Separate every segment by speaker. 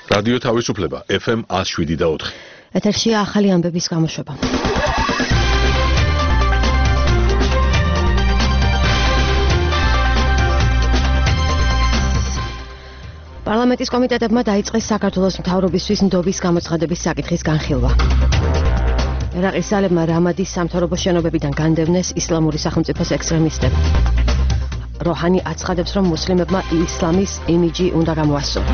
Speaker 1: რადიო თავისუფლება FM 107.4.
Speaker 2: ეთერშია ახალი ამბების გამოშვება. პარლამენტის კომიტეტებმა დაიწყეს საქართველოს მთავრობისთვის ნდობის გამოცხადების საკითხის განხილვა. ერაყის ძალებმა რამადის სამთავრობო შენობებიდან განდევნეს ისლამური სახელმწიფოს ექსტრემისტები. როჰანი აცხადებს, რომ მუსლიმებმა ისლამის იმიჯი უნდა გამოასწორონ.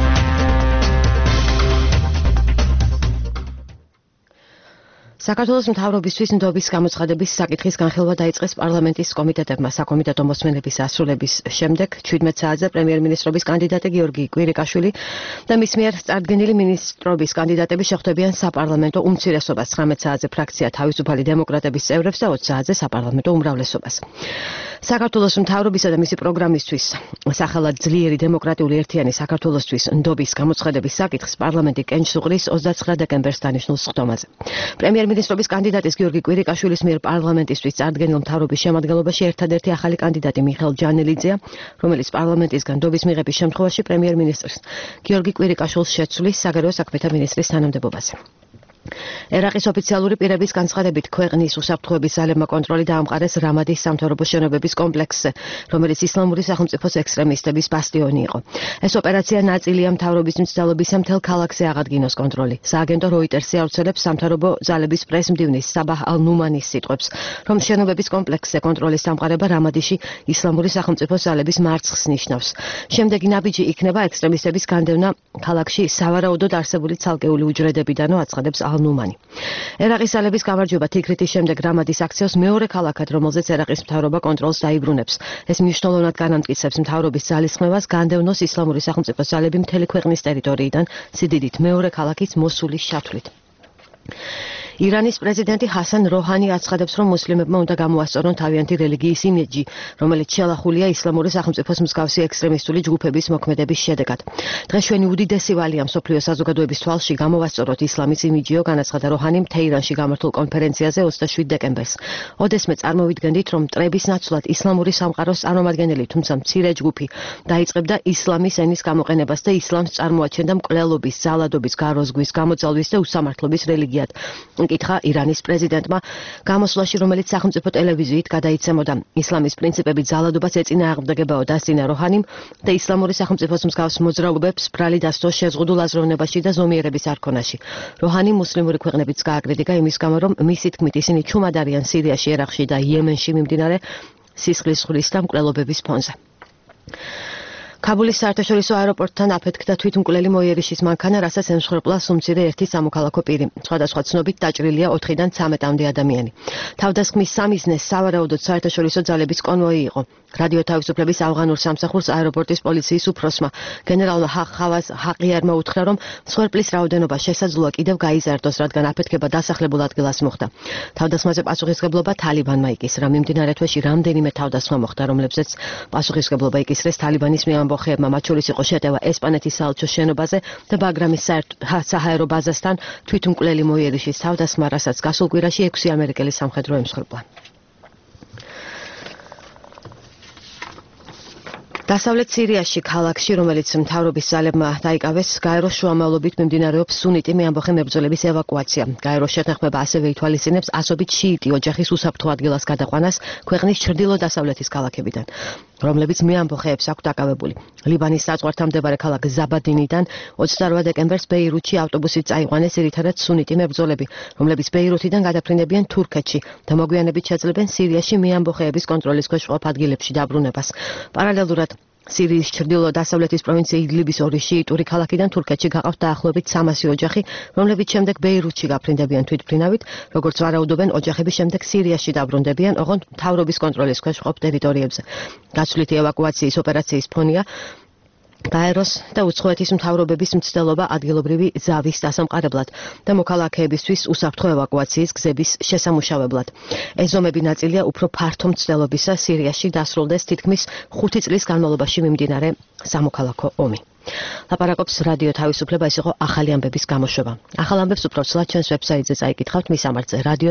Speaker 2: საქართველოს მთავრობისთვის ნდობის გამოცხადების საკითხის განხილვა დაიწყეს პარლამენტის კომიტეტებმა საკომიტეტო მოსმენების ასრულების შემდეგ 17 საათზე პრემიერ-მინისტრობის კანდიდატი გიორგი კვირიკაშვილი და მის მიერ წარდგენილი მინისტრობის კანდიდატები შეხვდებიან საპარლამენტო უმცირესობას 19 საათზე ფრაქცია თავისუფალი დემოკრატების წევრებს და 20 საათზე საპარლამენტო უმრავლესობას. საქართველოს მთავრობისა და მისი პროგრამისთვის სახელად ძლიერი დემოკრატიული ერთიანი საქართველოსთვის ნდობის გამოცხადების საკითხს პარლამენტი კენჭს უყრის 29 დეკემბერს დანიშნულ სხდომაზე. პრემიერ-მინისტრობის კანდიდატის გიორგი კვირიკაშვილის მიერ პარლამენტისთვის წარდგენილ მთავრობის შემადგენლობაში ერთადერთი ახალი კანდიდატი მიხეილ ჯანელიძეა, რომელიც პარლამენტისგან ნდობის მიღების შემთხვევაში პრემიერ-მინისტრს გიორგი კვირიკაშვილს შეცვლის საგარეო საქმეთა მინისტრის თანამდებობაზე. ერაყის ოფიციალური პირების განცხადებით ქვეყნის უსაფრთხოების ძალებმა კონტროლი დაამყარეს რამადის სამთავრობო შენობების კომპლექსზე, რომელიც ისლამური სახელმწიფოს ექსტრემისტების ბასტიონი იყო. ეს ოპერაცია ნაწილია მთავრობის მცდელობისა მთელ ქალაქზე აღადგინოს კონტროლი. სააგენტო როიტერსი ავრცელებს სამთავრობო ძალების პრესმდივნის საბაჰ ალ-ნუმანის სიტყვებს, რომ შენობების კომპლექსზე კონტროლის დამყარება რამადიში ისლამური სახელმწიფოს ძალების მარცხს ნიშნავს. შემდეგი ნაბიჯი იქნება ექსტრემისტების განდევნა ქალაქში სავარაუდოდ არსებული ცალკეული უჯრედებიდანო აცხადებს ნუმანი. ერაყის ძალების გამარჯვება თიქრითის შემდეგ რამადის აქციას მეორე ქალაქად, რომელზეც ერაყის მთავრობა კონტროლს დაიბრუნებს. ეს მნიშვნელოვნად განამტკიცებს მთავრობის ძალისხმევას განდევნოს ისლამური სახელმწიფოს ძალები მთელი ქვეყნის ტერიტორიიდან სიდიდით მეორე ქალაქის მოსულის ჩათვლით. ირანის პრეზიდენტი ჰასან როჰანი აცხადებს, რომ მუსლიმებმა უნდა გამოასწორონ თავიანთი რელიგიის იმიჯი, რომელიც შელახულია ისლამური სახელმწიფოს მსგავსი ექსტრემისტული ჯგუფების მოქმედების შედეგად. დღეს ჩვენი უდიდესი ვალია მსოფლიო საზოგადოების თვალში გამოვასწოროთ ისლამის იმიჯიო, განაცხადა როჰანიმ თეირანში გამართულ კონფერენციაზე 27 დეკემბერს. ოდესმე წარმოვიდგენდით, რომ მტრების ნაცვლად ისლამური სამყაროს წარმომადგენელი, თუმცა მცირე ჯგუფი დაიწყებდა ისლამის ენის გამოყენებას და ისლამს წარმოაჩენდა მკვლელობის, ძალადობის, გაროზგვის, გამოძალვის და უსამართლობის რელიგიად. კითხა ირანის პრეზიდენტმა გამოსვლაში, რომელიც სახელმწიფო ტელევიზიით გადაიცემოდა. ისლამის პრინციპები ძალადობას ეწინააღმდეგებაო დასძინა როჰანიმ და ისლამური სახელმწიფოს მსგავს მოძრაობებს ბრალი დასდო შეზღუდულ აზროვნებაში და ზომიერების არქონაში. როჰანი მუსლიმური ქვეყნებიც გააკრიტიკა იმის გამო, რომ მისი თქმით ისინი ჩუმად არიან სირიაში, ერაყში და იემენში მიმდინარე სისხლის ხვრილის და მკვლელობების ფონზე. ქაბულის საერთაშორისო აეროპორტთან აფეთქდა თვითმკვლელი მოიერიშის მანქანა, რასაც ემსხვერპლა სუმცირე ერთი სამოქალაქო პირი. სხვადასხვა ცნობით დაჭრილია 4-დან 13-მდე ადამიანი. თავდასხმის სამიზნეს სავარაუდოდ საერთაშორისო ძალების კონვოი იყო. რადიო თავისუფლების ავღანურ სამსახურს აეროპორტის პოლიციის უფროსმა გენერალმა ხავას ჰაყიარმა უთხრა, რომ მსხვერპლის რაოდენობა შესაძლოა კიდევ გაიზარდოს, რადგან აფეთქება დასახლებულ ადგილას მოხდა. თავდასხმაზე პასუხისმგებლობა თალიბანმა იკისრა. მიმდინარე თვეში რამდენიმე თავდასხმა მოხდა, რომლებზეც პასუხისმგებლობა იკისრეს თალიბანის ამბოხებმა, მათ შორის იყო შეტევა ესპანეთის საელჩოს შენობაზე და ბაგრამის საჰაერო ბაზასთან თვითმკვლელი მოიერიშის თავდასხმა, რასაც გასულ კვირაში 6 ამერიკელი სამხედრო ემსხვერპლა. დასავლეთ სირიაში ქალაქში, რომელიც მთავრობის ძალებმა დაიკავეს, გაეროს შუამავლობით მიმდინარეობს სუნიტი მეამბოხე მებრძოლების ევაკუაცია. გაეროს შეთანხმება ასევე ითვალისწინებს ასობით შიიტი ოჯახის უსაფრთხო ადგილას გადაყვანას ქვეყნის ჩრდილო-დასავლეთის ქალაქებიდან, რომლებიც მეამბოხეებს აქვთ დაკავებული. ლიბანის საზღვართან მდებარე ქალაქ ზაბადინიდან 28 დეკემბერს ბეირუთში ავტობუსით წაიყვანეს ძირითადად სუნიტი მებრძოლები, რომლებიც ბეირუთიდან გადაფრინდებიან თურქეთში და მოგვიანებით შეძლებენ სირიაში მეამბოხეების კონტროლის ქვეშ მყოფ ადგილებში დაბრუნებას. პარალელურად სირიის ჩრდილო-დასავლეთის პროვინცია იდლიბის ორი შიიტური ქალაქიდან თურქეთში გაყავთ დაახლოებით 300 ოჯახი, რომლებიც შემდეგ ბეირუთში გაფრინდებიან თვითმფრინავით, როგორც ვარაუდობენ, ოჯახები შემდეგ სირიაში დაბრუნდებიან, ოღონდ მთავრობის კონტროლის ქვეშ მყოფ ტერიტორიებზე. გაცვლითი ევაკუაციის ოპერაციის ფონია გაეროს და უცხოეთის მთავრობების მცდელობა ადგილობრივი ზავის დასამყარებლად და მოქალაქეებისთვის უსაფრთხო ევაკუაციის გზების შესამუშავებლად. ეს ზომები ნაწილია უფრო ფართო მცდელობისა სირიაში დასრულდეს თითქმის 5 წლის განმავლობაში მიმდინარე სამოქალაქო ომი. ლაპარაკობს რადიო თავისუფლება, ეს იყო ახალი ამბების გამოშვება. ახალ ამბებს უფრო ცვლად ჩვენს ვებსაიტზე წაიკითხავთ მის ამარხზე რადიო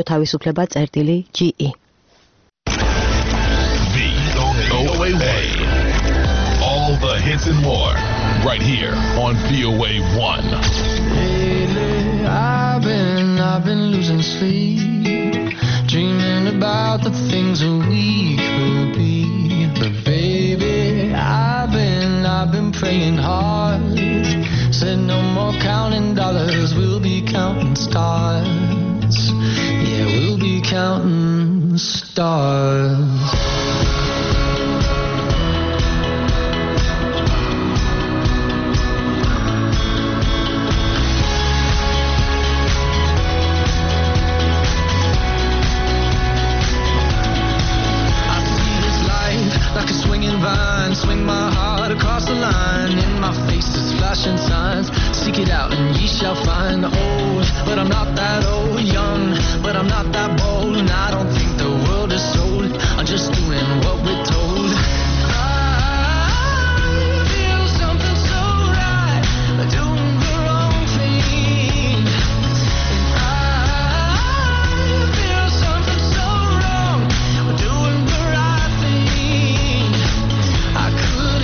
Speaker 2: თავისუფლება.ge.
Speaker 1: All the hits and more, right here on VOA 1.
Speaker 3: Lately, I've been losing sleep, dreaming about the things that we could be. But baby, I've been praying hard. Said no more counting dollars, we'll be counting stars. Yeah, we'll be counting stars. Like a swinging vine, swing my heart across the line. In my face is flashing signs. Seek it out and ye shall find. Old, but I'm not that old. Young, but I'm not that bold. And I don't think the world is sold. I'm just doing what we're told. I feel something so right, doing the wrong thing. And I feel something so wrong, doing the right thing. I could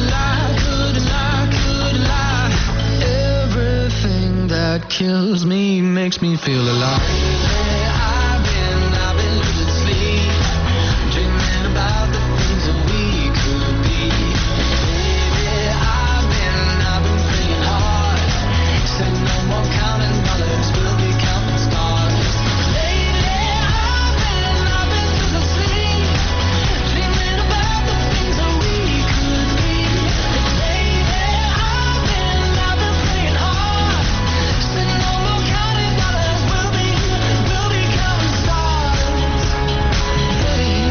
Speaker 3: lie. Everything that kills me makes me feel alive. I've been losing sleep, dreaming about the things that we could be. Baby, I've been praying hard. Said no more counting dollars, we'll be counting stars. Lately, I've been losing sleep, dreaming about the things that we could be. Baby, I've been praying hard. Said no more counting dollars, we'll be counting stars. Hey.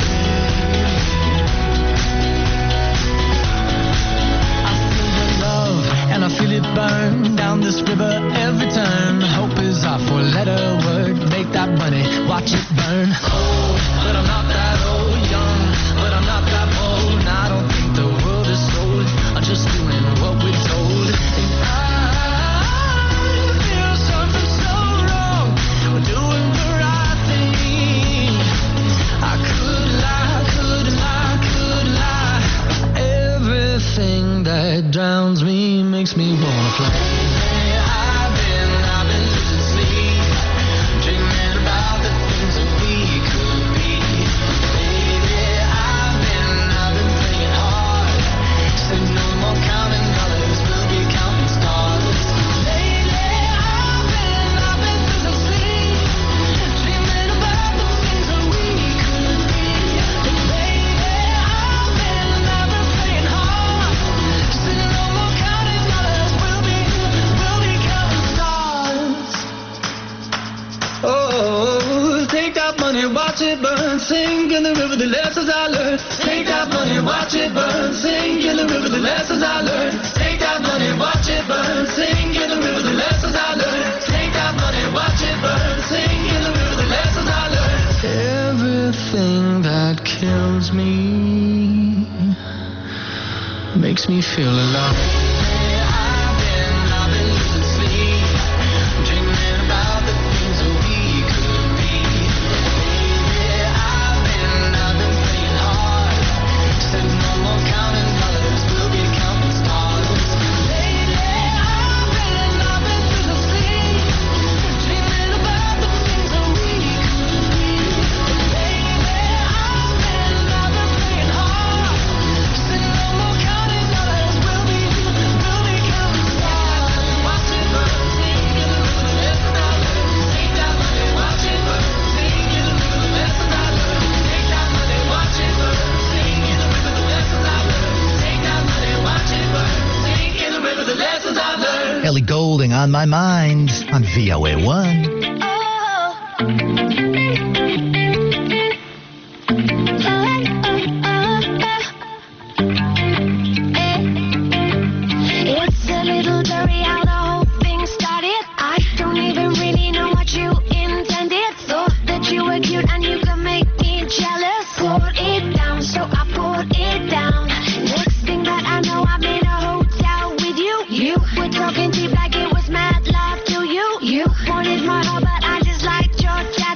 Speaker 3: I feel the love and I feel it burn down this river every turn. Hope is our four-letter word. Make that money, watch it burn. Old, but I'm not that old. Young, but I'm not that bold. And I don't think the world is sold. I'm just doing what we're told. And I feel something so wrong. We're doing the right thing. I could lie. Everything that drowns me makes me wanna fly. I've been losing sleep, dreaming about the things that we could be. Baby, I've been praying hard. Said no more counting dollars, we'll be counting stars. Lately, I've been losing sleep, dreaming about the things that we could be. Baby, I've been praying hard. Said no more counting dollars, we'll be counting stars. Oh, take that money, watch it burn, sink in the river, the lessons I learned. Take that money, watch it burn, sink in the river, the lessons I learned. Take that money, watch it burn, sink in the river, the lessons I learned. Take that money, watch it burn, sink in the river, the lessons I learned. Everything that kills me makes me feel alive. I've been losing sleep, dreaming about the things that we could be. Baby, I've been praying hard. Said no more counting dollars, we'll be counting stars. Lately, I've been losing sleep, dreaming about the things that we could be. Baby, I've been praying hard. Said no more counting dollars, we'll be counting stars. Watch it burn, sing in the river, the lessons I learned. Take that money, watch it burn, sing in the river, the lessons I learned. Take that money, watch it burn, sing in the river, the lessons I learned. Take that money, watch it burn, sing in the river, the lessons I learned.
Speaker 4: Ellie Goulding on my mind on VOA 1.
Speaker 5: It's a little blurry how the whole thing started. I don't even really know what you intended. Thought that you were cute and you could make me jealous. Poured it down, so I poured it down. Next thing that I know, I'm in a hotel with you. You were talking deep like it was mad love to you. You wanted my heart, but I just liked your dad.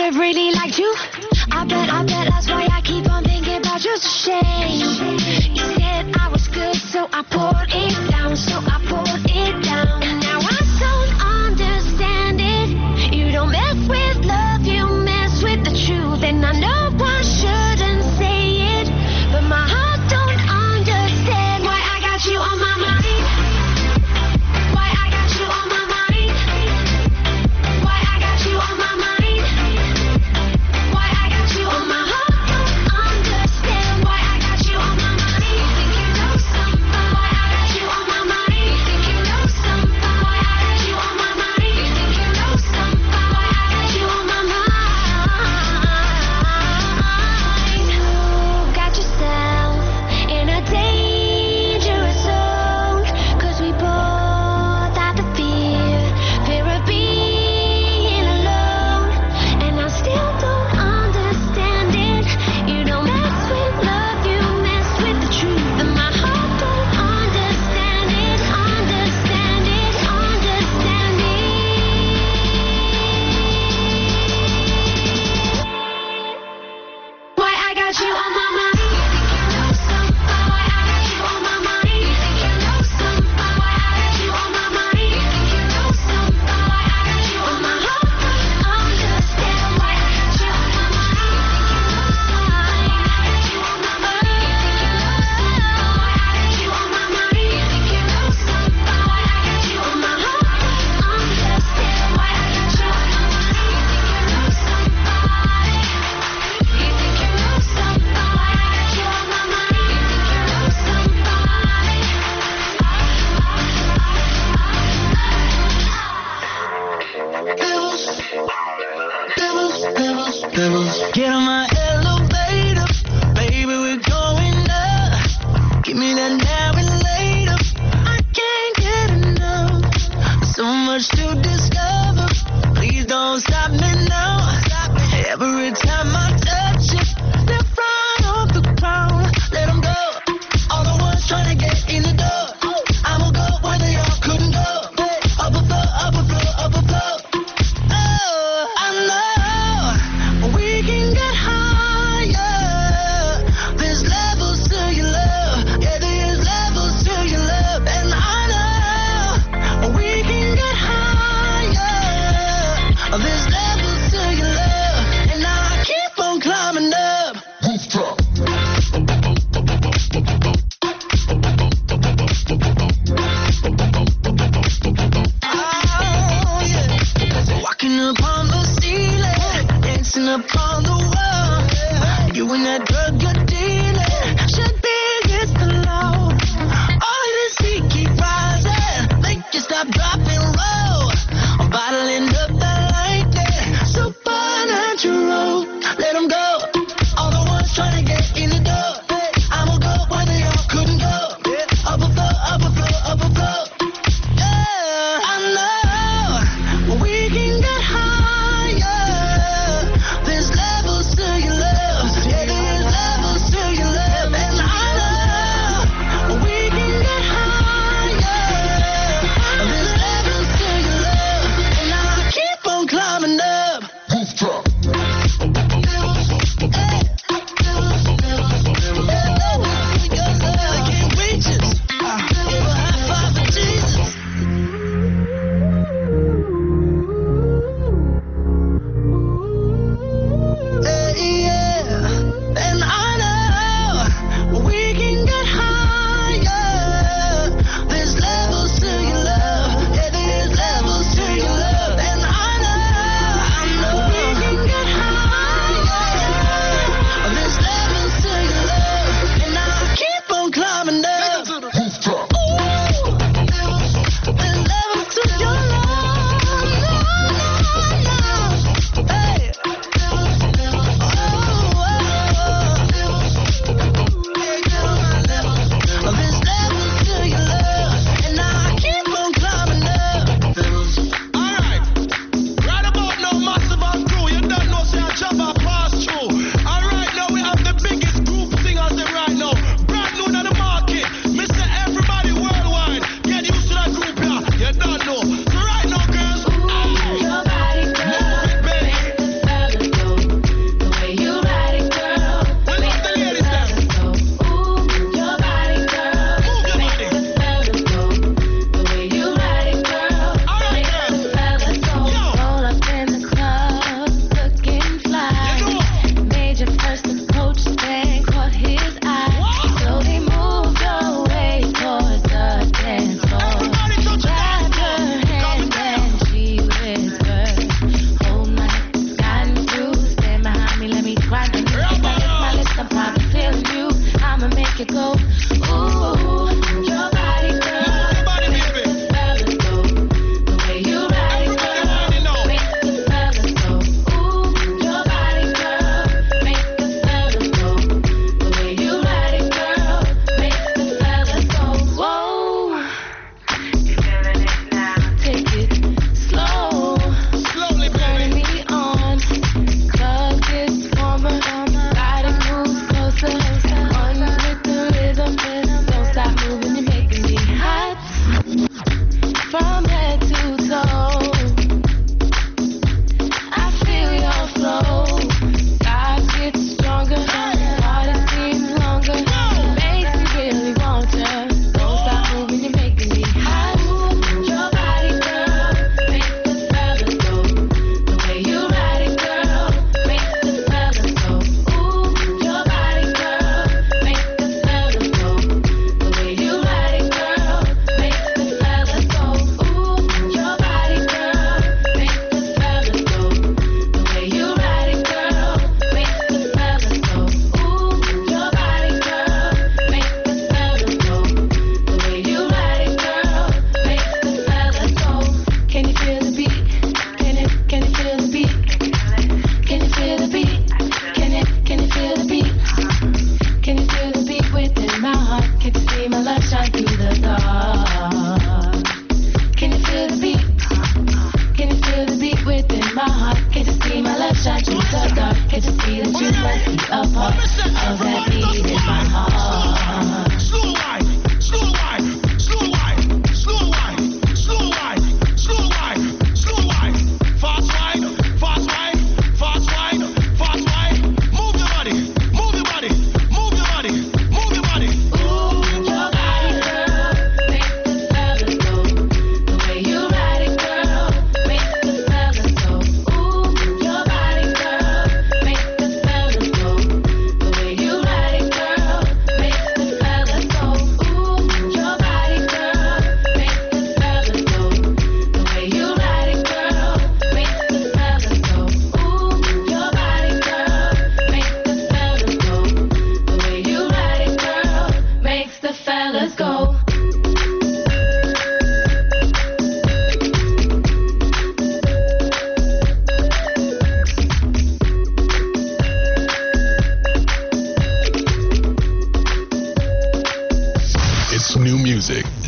Speaker 5: have really liked you. I bet that's why I keep on thinking about you. It's a shame. You said I was good, so I poured it down, And now I don't understand it. You don't mess with love, you mess with the truth. And I know I shouldn't say it, but my heart don't understand why I got you on my mind. Why I got you on my mind. Why I got you on my mind. Why I got you on my heart don't understand why I got you on my mind. You think you know something? Why I got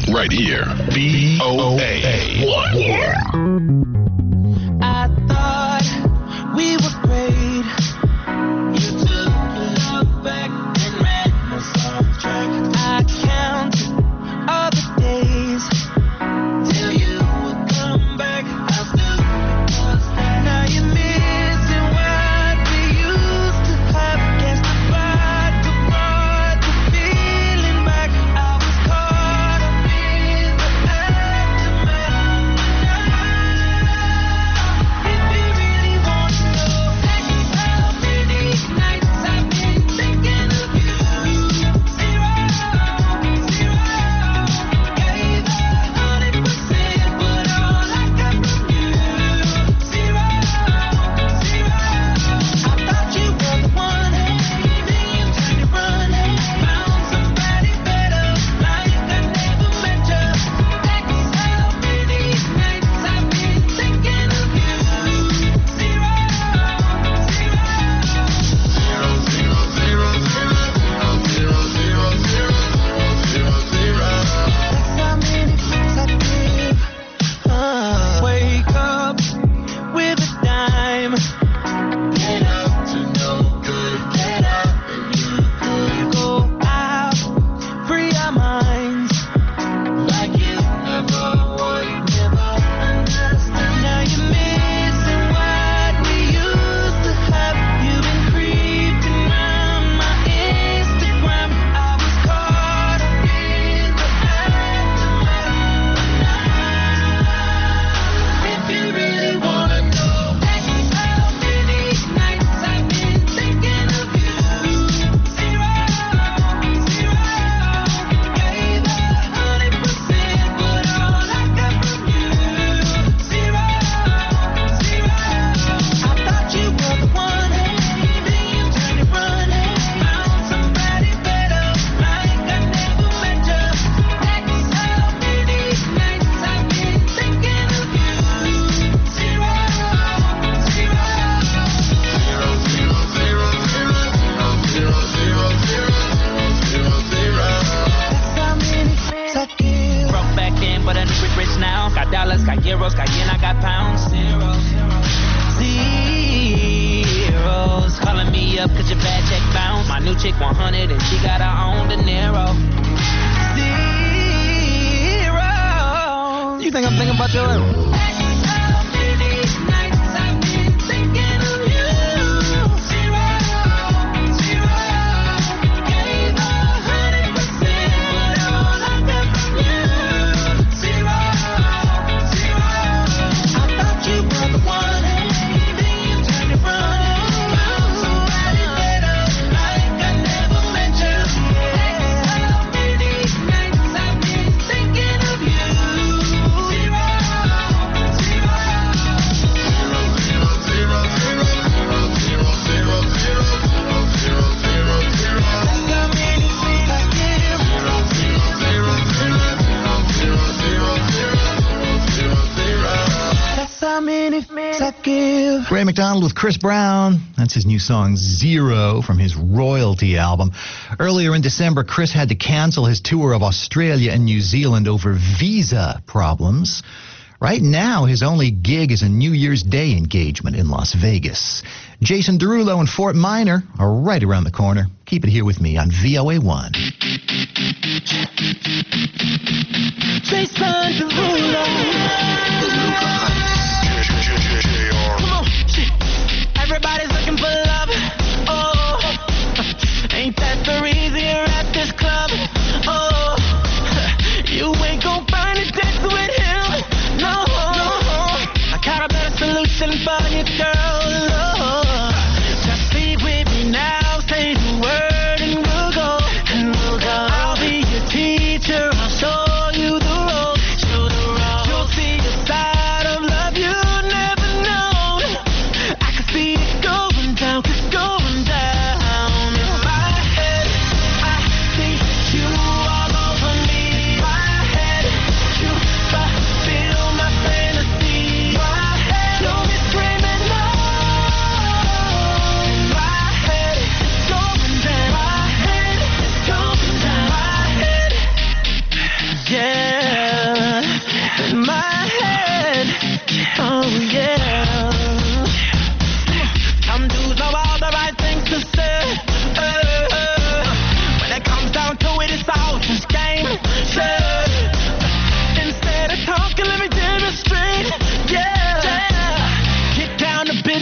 Speaker 1: Right here. VOA 1.
Speaker 3: I thought we were great. You took your love back and ran us off track. I count all the days till you would come back. I still was there. Now you're missing what we used to have. Guess the vodka brought the feeling back. I was caught up in the aftermath. If you really want to know how many nights I've been thinking of you. Zero. Gave 100%, but all I got from you. Zero. I thought you were the one, then you turned and run. Found somebody better, like I never met you. That's how many nights I've been thinking of you. Zero. That's how many nights I give. Wake up with a dime. Get up to no good. Get up and you could go out, free our minds like you never would, never understand. Now you're missing what we used to have. You've been creeping around my Instagram. I was caught up in the aftermath. If you really wanna know, that's how many nights I've been thinking of you. Zero. Gave 100%, but all I got from you. Zero. I thought you were the one, then you turned and run. Found somebody better, like I never met you. That's how many nights I've been thinking of you. Zero. That's how many nights I give. Broke back then, but I'm rich now. Got dollars, got euros, got yen, I got pounds. Zeros calling me up 'cause your bad check bounced. My new chick 100 and she got her own dinero. Zero. You think I'm thinking about your That's how many nights I've been thinking of you. Zero. Gave 100%, but all I got from you. Zero. I thought you were the one, then you turned and run. Found somebody better, like I never met you. That's how many nights I've been thinking of you. Zero. That's how many things I give. That's how many things I give.
Speaker 4: Ray McDonald with Chris Brown. That's his new song, Zero, from his Royalty album. Earlier in December, Chris had to cancel his tour of Australia and New Zealand over visa problems. Right now, his only gig is a New Year's Day engagement in Las Vegas. Jason Derulo and Fort Minor are right around the corner. Keep it here with me on VOA 1.
Speaker 3: Jason Derulo. Come on, shit. Everybody's looking for love. Oh, ain't that the reason you're at this club? Oh, you ain't gon' find a dance with him. No, I got a better solution for you, girl. Oh, just sleep with me now. Say the word and we'll go. I'll be your teacher. I'll show you the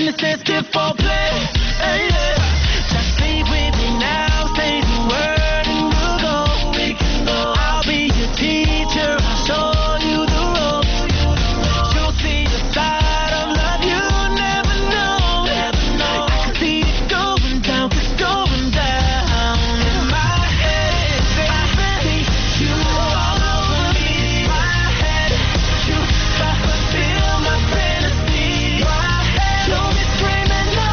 Speaker 3: innocence for play. Hey, yeah. Just sleep with me now, say the word and we'll go. I'll be your teacher, I'll show you the ropes. You'll see the side of love you never know. I can see it going down in my head. I see you all over me. My head, you fulfill my fantasy. My head, you'll be screaming no.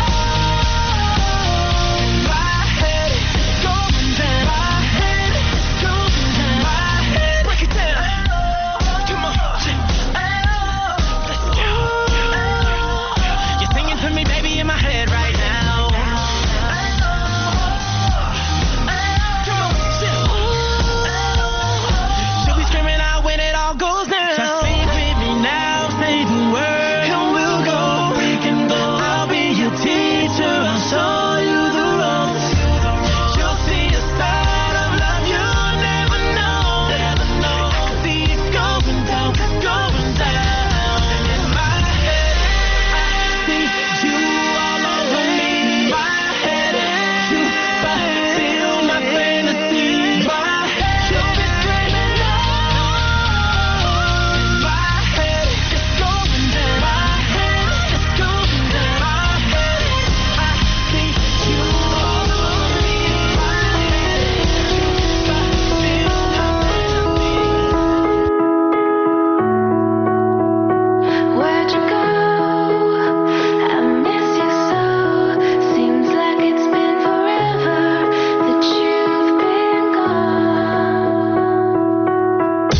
Speaker 3: My head is going down. My head is going down. My head, break it down. Come on, let's go. You're singing to me, baby, in my head right now. Come on, she'll be screaming out when it all goes down. Just sing with me now, say the word, and we'll go. I'll be your teacher, I'll show you the ropes. You'll see a side of love you never know. I can see it going down in my head. I see you all over me. My head, you fulfill my fantasy. My head, you'll be screaming no. My head is going down. My head is going down. My head, I see you all over me. My head, you fulfill my fantasy.
Speaker 5: Where'd you go? I miss you so. Seems like it's been forever that you've been gone.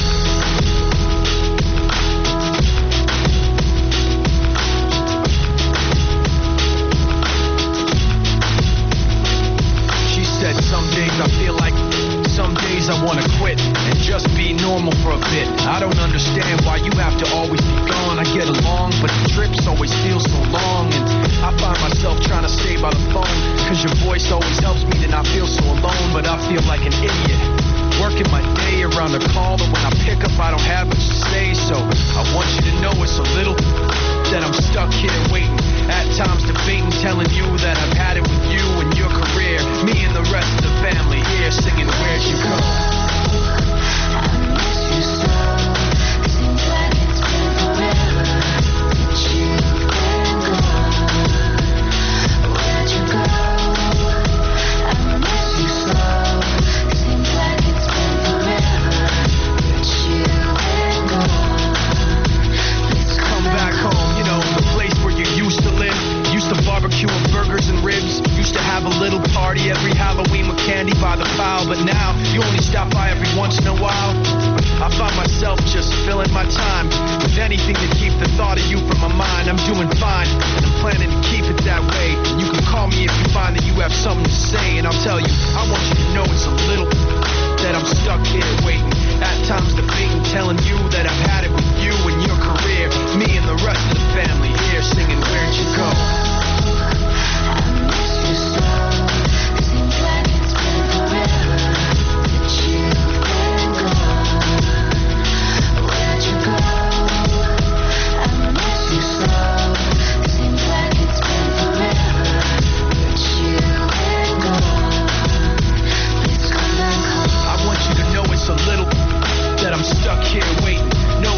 Speaker 6: She said some days I feel like, some days I wanna quit and just be normal for a bit. I don't understand why you have to always be gone. I get along, but the trips always feel so long. And I find myself trying to stay by the phone, cause your voice always helps me to not feel so alone. But I feel like an idiot, working my day around a call, but when I pick up I don't have much to say. So I want you to know it's a little that I'm stuck here waiting, at times debating, telling you that I've had it with you and your career, me and the rest of the family here singing Where'd You Go?
Speaker 5: I miss you so. Seems like it's been forever that you've been gone. Where'd you go? I miss you so. Seems like it's been forever that you've been gone. Please
Speaker 6: Come back home, you know, the place where you used to live. Used to barbecue and burgers and ribs. Used to have a little party every Halloween with candy by the pile. But now you only stop by every once in a while. I find myself just filling my time with anything to keep the thought of you from my mind. I'm doing fine, and I'm planning to keep it that way. And you can call me if you find that you have something to say. And I'll tell you, I want you to know it's a little that I'm stuck here waiting, at times debating, telling you that I've had it with you and your career, me and the rest of the family here singing Where'd You Go?
Speaker 5: I miss you so. Seems like it's been forever that you've been gone. Where'd you go? I miss you so. Seems like it's been forever that you've been gone. Please come back home.
Speaker 6: I want you to know it's a little that I'm stuck here waiting. No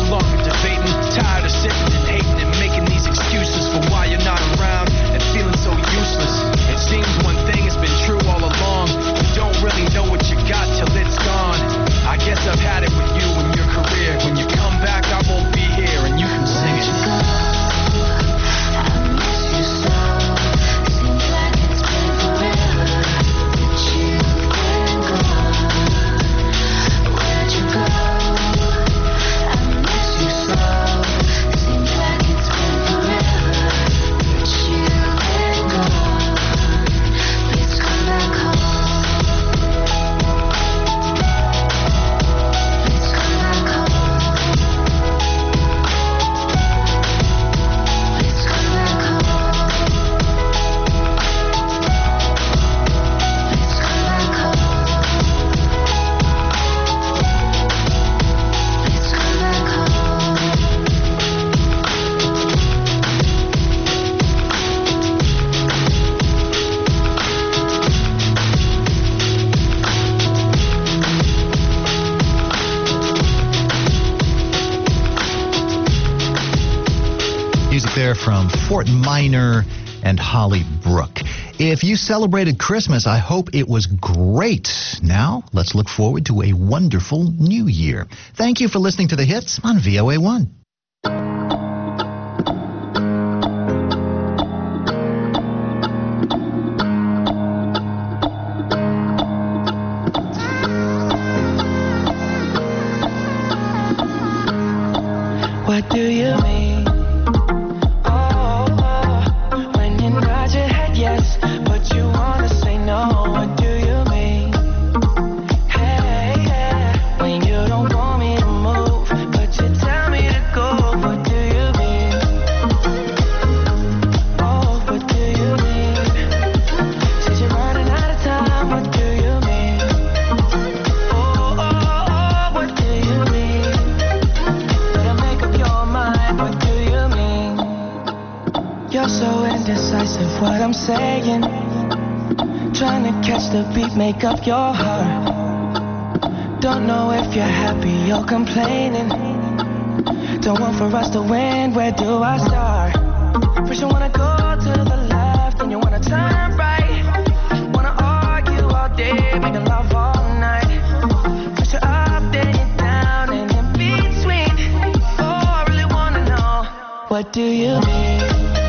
Speaker 4: Music there from Fort Minor and Holly Brook. If you celebrated Christmas, I hope it was great. Now, let's look forward to a wonderful new year. Thank you for listening to The Hits on VOA1.
Speaker 3: What do you mean? When you nod your head yes, but you wanna say no. What do you mean? Hey, yeah. When you don't want me to move, but you tell me to go. What do you mean? Oh, what do you mean? Since you're running out of time, what do you mean? Oh, what do you mean? Better make up your mind, what do you mean? You're so indecisive, what I'm saying. Trying to catch the beat, make up your heart. Don't know if you're happy or complaining. Don't want for us to win, where do I start? First you wanna go to the left, then you wanna turn right. Wanna argue all day, making love all night. First you're up, then you're down, and in between. Oh, I really wanna know, what do you mean?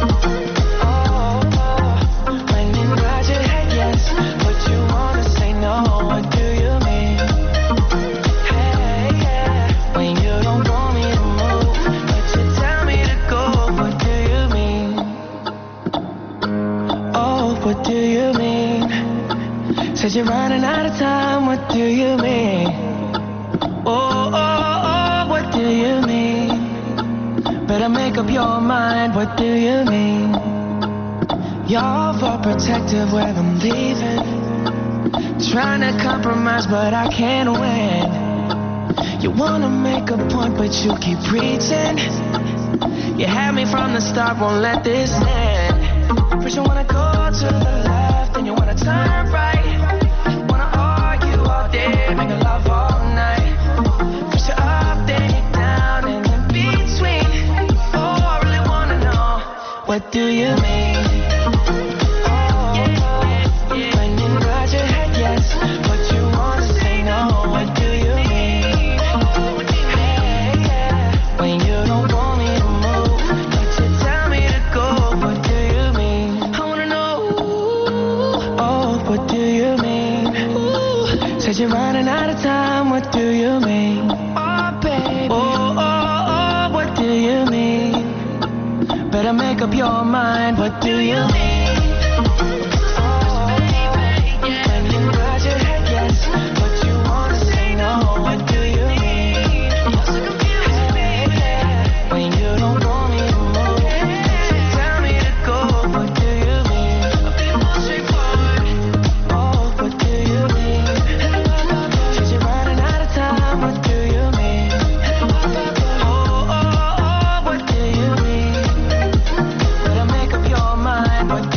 Speaker 3: When you nod your head yes, but you wanna say no. What do you mean? Hey, yeah. When you don't want me to move, but you tell me to go. What do you mean? Oh, what do you mean? Said you're running out of time. What do you mean? Oh, what do you mean? Better make up your mind. What do you mean? You're overprotective when I'm leaving. Trying to compromise, but I can't win. You wanna make a point, but you keep preaching. You had me from the start, won't let this end. First you wanna go to the left, then you wanna turn right. Wanna argue all day, making love all night. First you're up, then you're down, and in between. Oh, I really wanna know, what do you mean? When you nod your head yes, but you wanna say no. What do you mean? Hey, yeah. When you don't want me to move, but you tell me to go. What do you mean? I wanna know. Oh, what do you mean? Said you're running out of time. What do you mean? Oh, baby. Oh, what do you mean? Better make up your mind. What do you mean? When you nod your head yes, but you wanna say no. What do you mean? You're so confusing, baby. When you don't want me to move, you tell me to go. What do you mean? I'll be more straightforward. Oh, what do you mean? Since you're running out of time, what do you mean? Oh, what do you mean? Better make up your mind. What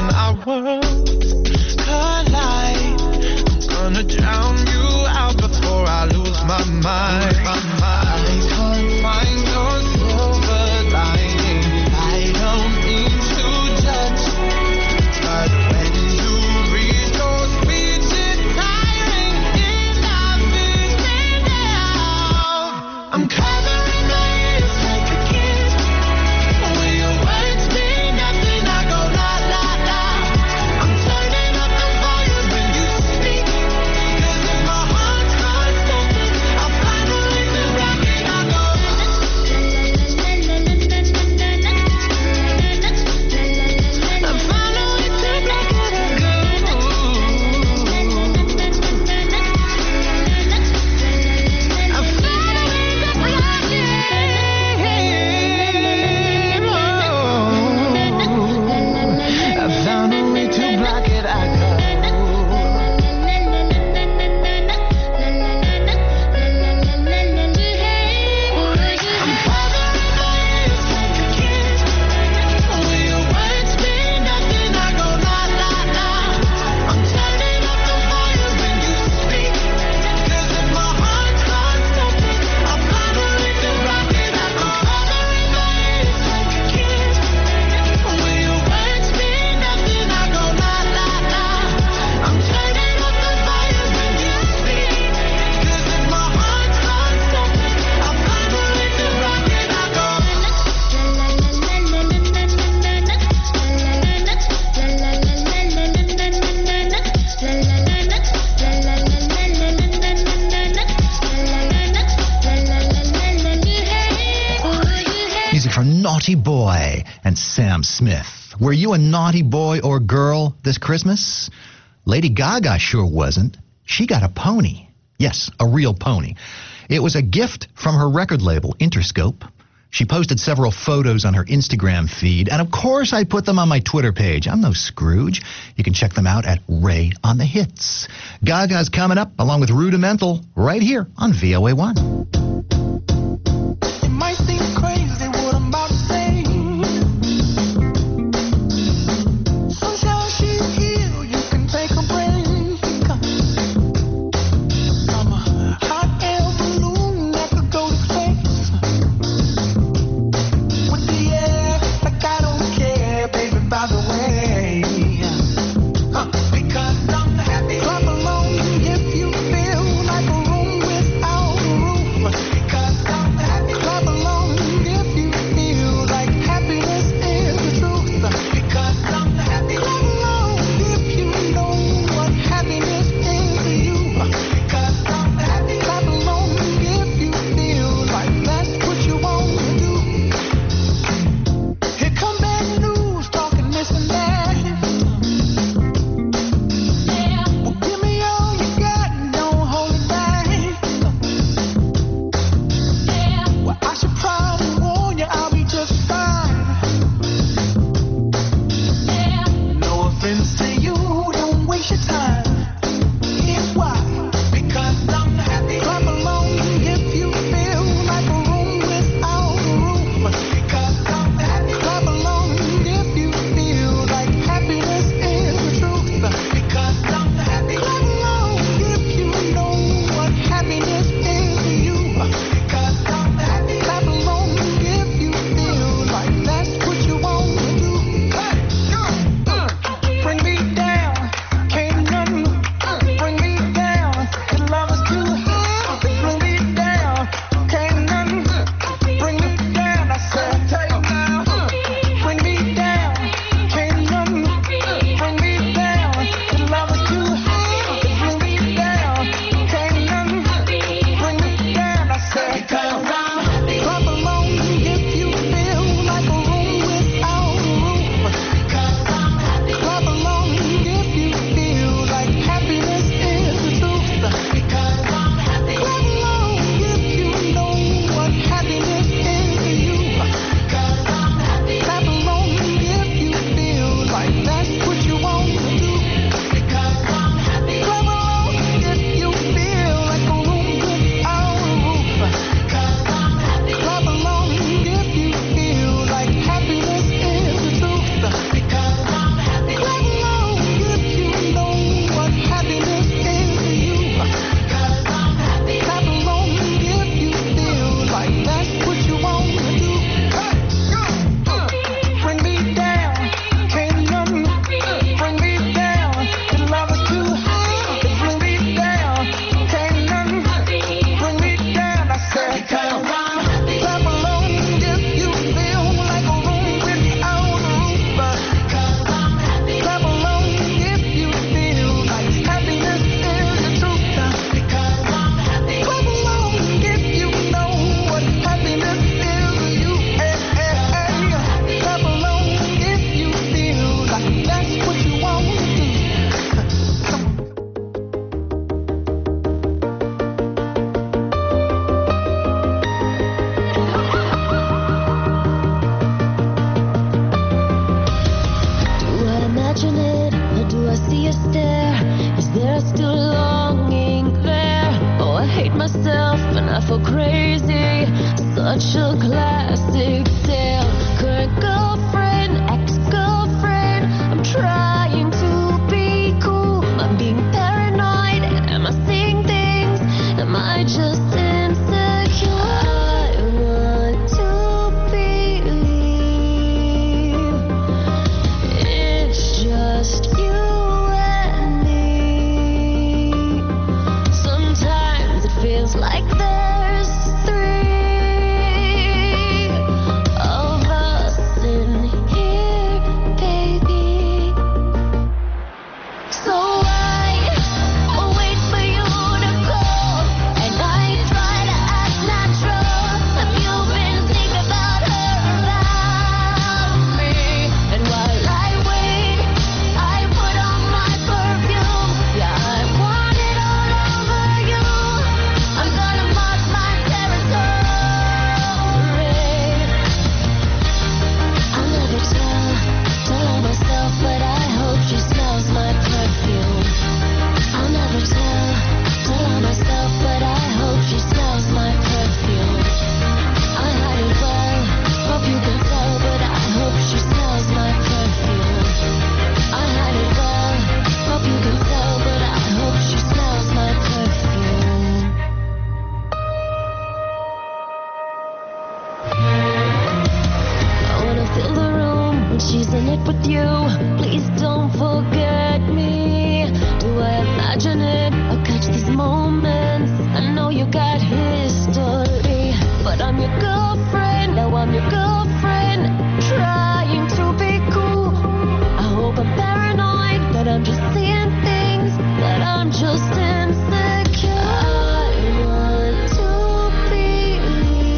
Speaker 3: when our worlds collide. I'm gonna drown you out before I lose my mind. I can't find your silver lining. I don't mean to judge, but when you read your speech, it's tiring enough, is it now? I'm covering my ears like a kid. When your words mean nothing, I go la la la. I'm turning up the volume when you speak, 'cause if my heart's not stopping, I'll finally be rocking. I go. I'm finally too black to go. I'm finally too black I found a way to block it, I go. I'm covering my ears like a kid. When your words mean nothing, I go la la la. I'm turning up the volume when you speak, 'cause if my heart's not stopping, I'll finally be rocking. I'm covering my ears like a kid. When your words mean nothing, I go la la la. I'm turning up the volume when you speak, 'cause if my heart's not stopping, I'll finally be rocking. I go.
Speaker 4: Music from Naughty Boy and Sam Smith. Were you a naughty boy or girl this Christmas? Lady Gaga sure wasn't. She got a pony. Yes, a real pony. It was a gift from her record label, Interscope. She posted several photos on her Instagram feed, and of course I put them on my Twitter page. I'm no Scrooge. You can check them out at Ray on the Hits. Gaga's coming up, along with Rudimental, right here on VOA1.
Speaker 3: It might seem crazy what I'm about to say. Sunshine, she's here, you can take a break. I'm a hot air balloon that could go to space. With the air, like I don't care, baby, by the way. Because I'm happy. Clap along if you feel like a room without a roof.
Speaker 7: still longing there. Oh, I hate myself and I feel crazy. Such a classic tale. Current girlfriend, ex-girlfriend. I'm trying to be cool. I'm being paranoid. Am I seeing things? Am I just insecure? I want to believe it's just you and me. Sometimes it feels like there's three of us in here, baby. So I wait for you to call, and I try to act natural. Have you been thinking about her, about me? And while I wait, I put on my perfume. Yeah, I want it all over you. I'm gonna mark my territory. I'll never tell myself, but I hope she smells my perfume. I'll never tell myself, but I hope she smells my perfume. I hide it well, hope you can tell, but I hope she smells my perfume. I hide it well, hope you can tell, but I hope she smells my perfume. I wanna fill the room when she's in it with you. Please don't forget me. Do I imagine it or catch these moments? I know you got history, but I'm your girlfriend. Now I'm your girlfriend, trying to be cool. I hope I'm paranoid, that I'm just seeing things, that I'm just insecure. I want to believe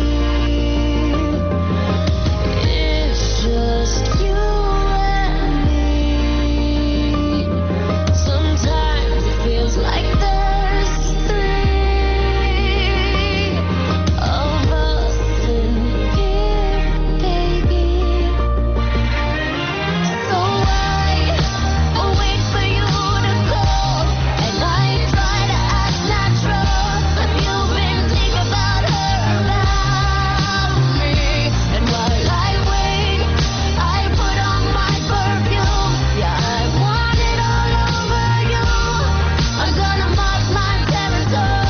Speaker 7: it's just you and me. Sometimes it feels like there's three of us in here, baby. So I wait for you to call, and I try to act natural. Have you been thinking about her, about me? And while I wait, I put on my perfume. Yeah, I want it all over you. I'm gonna mark my territory.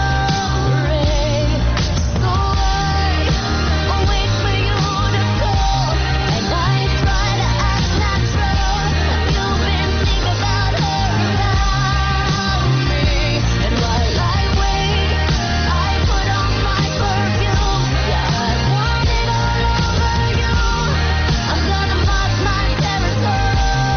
Speaker 7: So I wait for you to call, and I try to act natural. Have you been thinking about her, about me? And while I wait, I put on my perfume. Yeah, I want it all over you. I'm gonna mark my territory.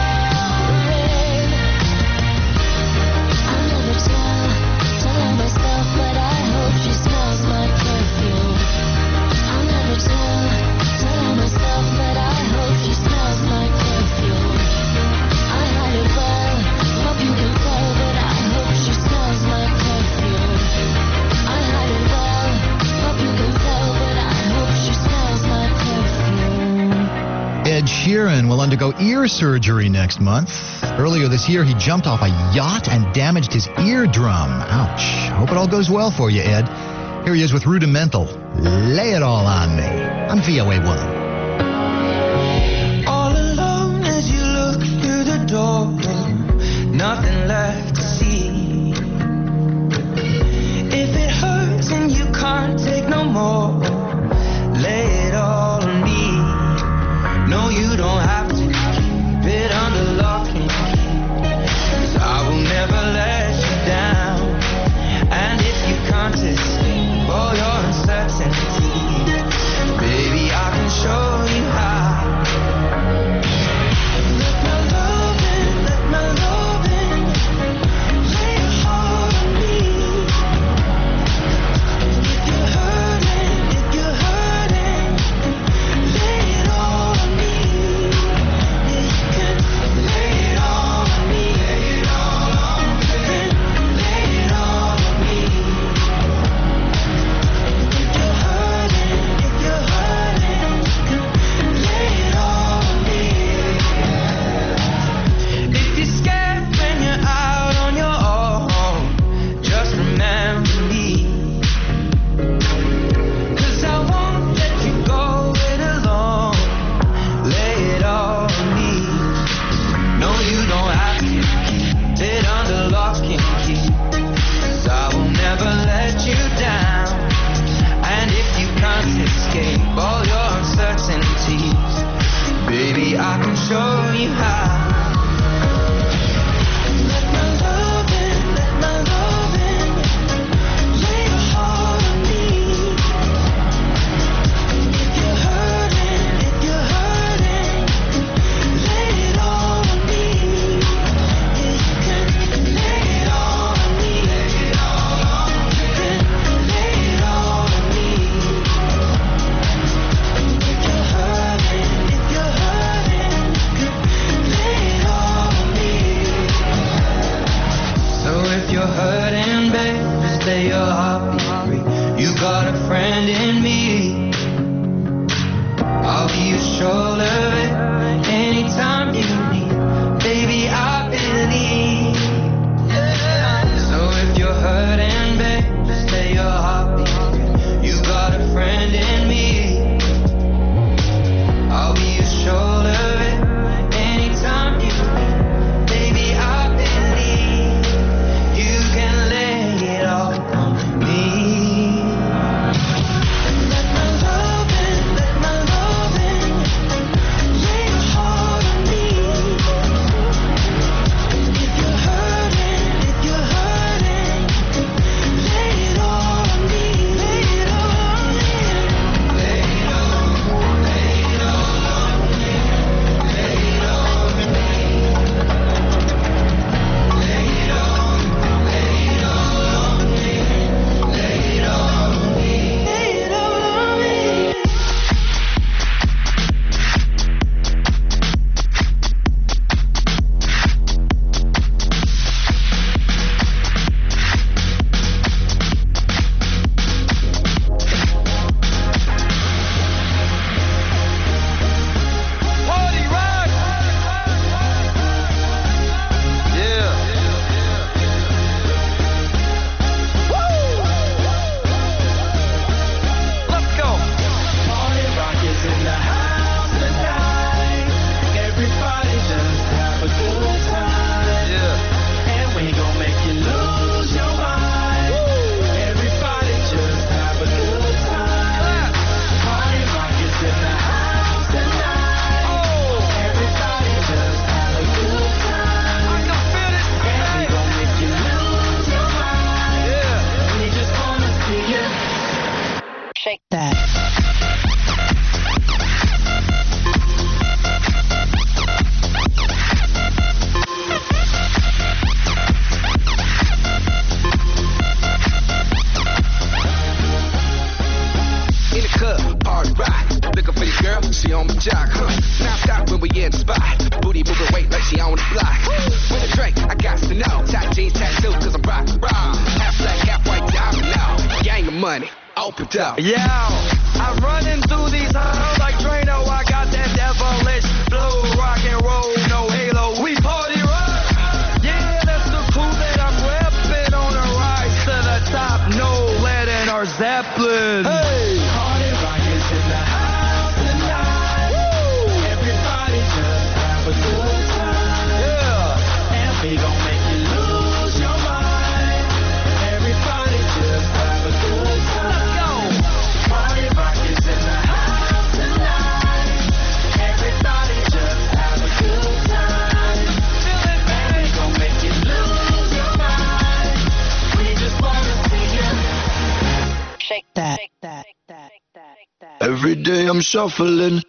Speaker 7: I'll never tell myself, but I hope she smells my perfume. I'll never tell myself, but I hope she smells my perfume. I hide it well, hope you can tell, but I hope she smells my perfume. I hide it well, hope you can tell, but I hope she smells my perfume.
Speaker 4: Ed Sheeran will undergo ear surgery next month. Earlier this year, he jumped off a yacht and damaged his eardrum. Ouch. Hope it all goes well for you, Ed. Here he is with Rudimental. Lay it all on me. I'm VOA1.
Speaker 3: All alone as you look through the door, nothing left to see. If it hurts and you can't take no more, lay it all on me. No, you don't have to keep it under lock and key, 'cause I will never let you down. And if you can't escape all your uncertainty, baby, I can show let your heart be free. You got a friend in me. I'll be your shoulder anytime you need. Baby, I believe. So if you're hurting, babe, just let your heart be free. You got a friend in me. I'll be your shoulder anytime you need. Baby, I believe you can lay it all on me. Let my love in, let my love in. Lay your heart on me. If you're hurting, lay it all on me. Lay it all on me. Lay it all, lay it all on me. Lay it all on me. Lay it all, lay it all on me. Lay it all on me. Lay it all on me. Party rock! Yeah. Woo! Let's go. Party rock is in the house tonight. Everybody just have a good time. Yeah. And we gon' make you lose your mind. Everybody just have a good time. Party rock is in the house tonight. Everybody just have a good time. I can feel it. And we gon' make you lose your mind. Yeah. We just wanna see you shake that.
Speaker 6: In the club, party rock. Looking for your girl, she on my jock, huh? Now stop when we in the spot. Booty moving weight like she on the block. With a drink, I got to know. Tight jeans, tattoo, cause I'm rock, raw. Half black, half white, diamond now. Gang of money, open up.
Speaker 3: Yeah, I'm running through these halls like Drano. I got that devilish flow, rock and roll, no halo. We party rock. Yeah, that's the crew that I'm repping on the rise to the top. No lead in our Zeppelin. Hey, party rock is in the house tonight. Everybody just have a good time. Yeah, and we gon' make you lose your mind. Everybody just have a good time. Let's go. Party rock is in the house tonight. Everybody just have a good time. Feel it, man. We gon' make you lose your mind. We just wanna see you shake that.
Speaker 6: Every day I'm shuffling.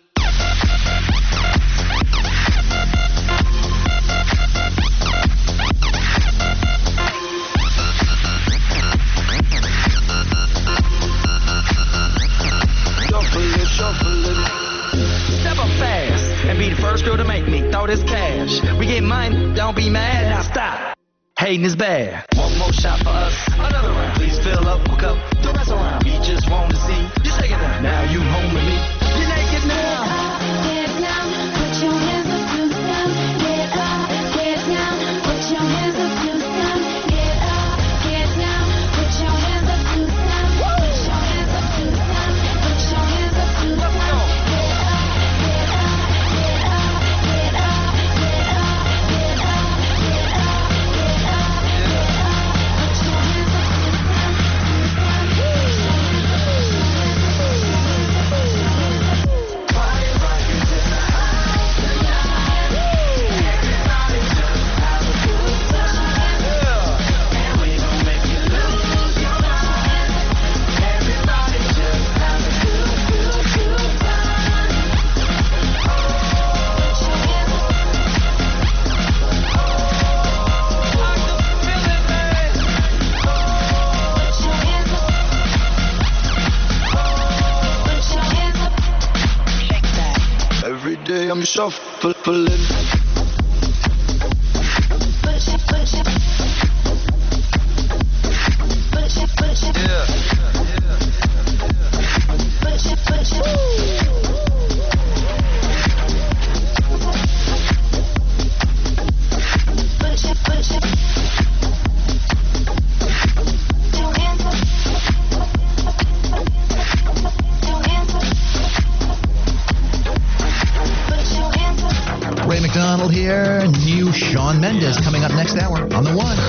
Speaker 6: Shuffling.
Speaker 3: Step up fast and be the first girl to make me throw this cash. We get money, don't be mad, now stop. Hating is bad. One more shot for us, another round. Please fill up, hook up the rest around. We just want to see you shake it down. Now you home with me. You naked now.
Speaker 7: Get down, put your hands up to the sun. Get up, get down, put your hands up to the sun. Get up, get down, put your hands up to the sun. Put your hands up to the sun. Put your hands up to the sun. Get up, get up, get up, get up, get up, get up, get up, get up, get up. Put your hands up to the sun. Party rock is in the house tonight. Everybody just have a good time. And we gon' make you lose your mind. Everybody just have a good time.
Speaker 6: Every day I'm shuffling.
Speaker 7: Put your
Speaker 4: new Shawn Mendes coming up next hour on The One.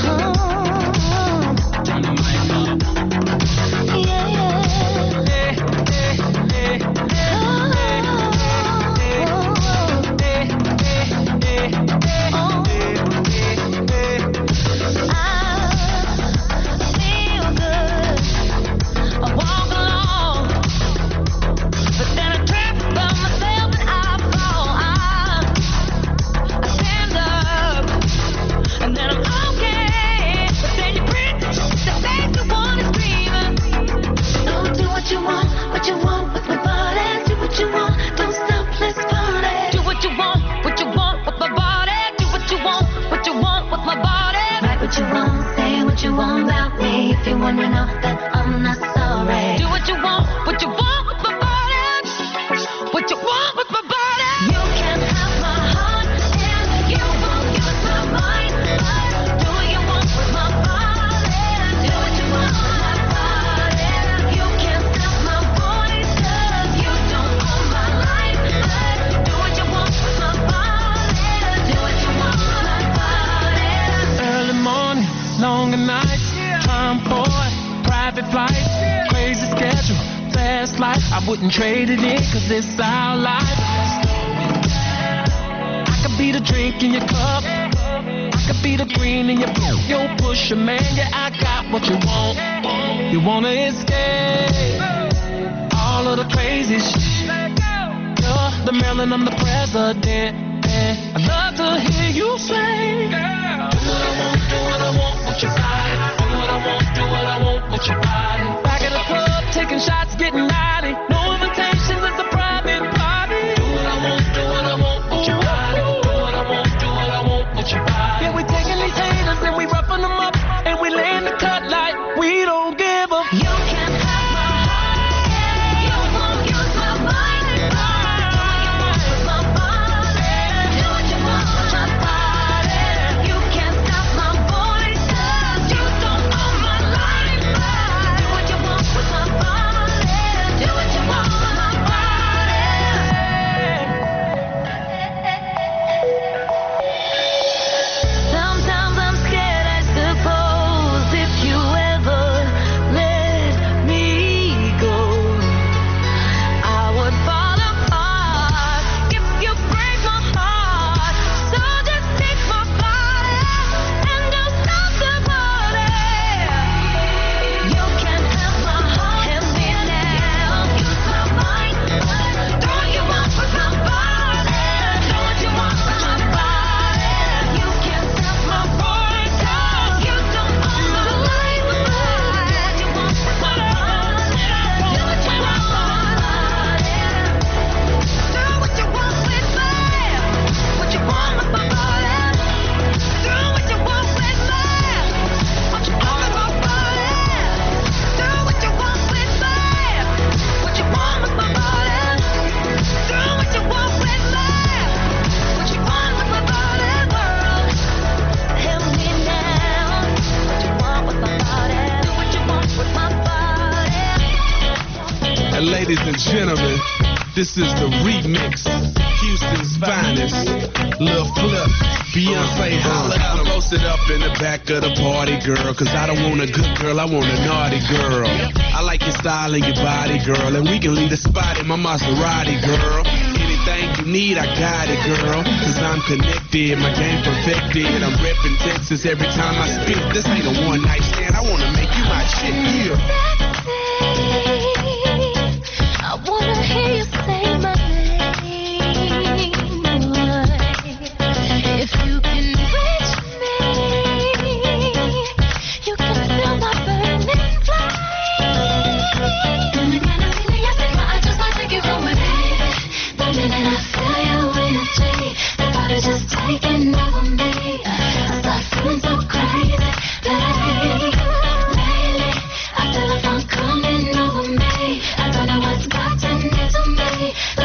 Speaker 8: Trade it in, cause it's our life. I could be the drink in your cup, I could be the green in your boot. Yo, push man, yeah, I got what you want. You wanna escape all of the crazy shit. You're the Maryland, I'm the president, and I'd love to hear you say, girl, do what I want with your body. Do what I want, do what I want with your body. Back in the club, taking shots, getting naughty. No invitations, it's a private party. Do what I want with your body. Do what I want with your body. Yeah, we taking these haters and we roughing them up, and we laying the cut like we don't give a. You can have my heart, you won't use my mind. Do what you want with my body. Do what you want with my body. You can't stop my voice, 'cause you don't own my life. Do what you want with my body. Do what you want with my body. Sometimes I'm scared, I suppose, if you ever let me go, I would fall apart if you break my heart. So just take my body and don't stop the party. You can have my heart, have me now. Use my mind, do what you want with my body. Do what you want with my body. You can't stop my voice, 'cause you don't own my life. Do what you want with my body. Do what you want with my body. Do what you want with me. What you want with my body. Do what you want with me. What you want with my body. Do what you want with me. What you want with my body. Do what you want with me. What you want with my body, world. Help me now. What you want with my body. Do what you want with my body.
Speaker 6: And ladies and gentlemen, this is the remix, Houston's finest. Lil Flip, Beyonce, holla at 'em. I'm posted up in the back of the party, girl, 'cause I don't want a good girl, I want a naughty girl. I like your style and your body, girl, and we can leave the spot in my Maserati, girl. Anything you need, I got it, girl, 'cause I'm connected, my game perfected. I'm repping Texas every time I speak. This ain't a one night stand, I wanna make you my chick, yeah.
Speaker 7: I wanna hear you say my name, boy. If you can reach me, you can feel my burning flame. And the kind of feeling I feel, I just wanna take you home with me. The minute I feel your energy, the body just taking over me. I start feeling so crazy, lately. I feel like I'm coming over me. I don't know what's gotten into me.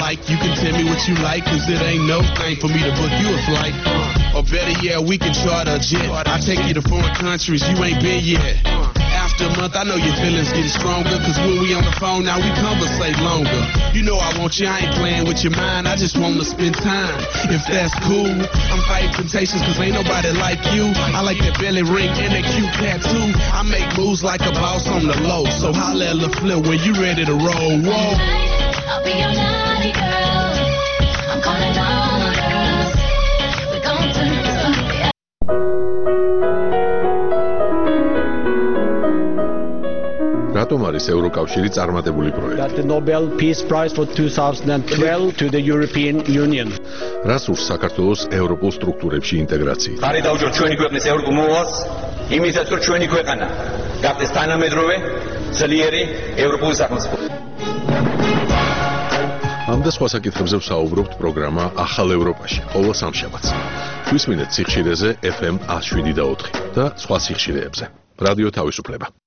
Speaker 9: like. You can tell me what you like, cause it ain't no thing for me to book you a flight. Or better yet, we can charter a jet. I take you to foreign countries you ain't been yet. After a month, I know your feelings getting stronger, cause when we on the phone now, we conversate longer. You know I want you, I ain't playing with your mind, I just wanna spend time. If that's cool, I'm fighting temptations, cause ain't nobody like you. I like that belly ring and that cute tattoo. I make moves like a boss on the low, so holla at the flip when you ready to roll. Whoa.
Speaker 5: I'll be your naughty girl. I'm calling all the girls. We're gonna turn this up.
Speaker 10: რატომ არის ევროკავშირი წარმატებული პროექტი?
Speaker 11: That the Nobel Peace Prize for 2012 to the European Union.
Speaker 10: რას ურს საქართველოს ევროპულ სტრუქტურებში ინტეგრაცია?
Speaker 12: ხარი დაუჯეროთ ჩვენი ქვეყნის ევროპულ მოვალს, იმისათვის რომ ჩვენი ქვეყანა გახდეს თანამედროვე, ძლიერი ევროპული სახელმწიფო.
Speaker 10: ამ და სხვა საკითხებზე ვსაუბრობთ პროგრამა ახალ ევროპაში, ყოველ სამშაბათს. გვისმინეთ სიხშირეზე FM 107.4 და სხვა სიხშირეებზე. რადიო თავისუფლება.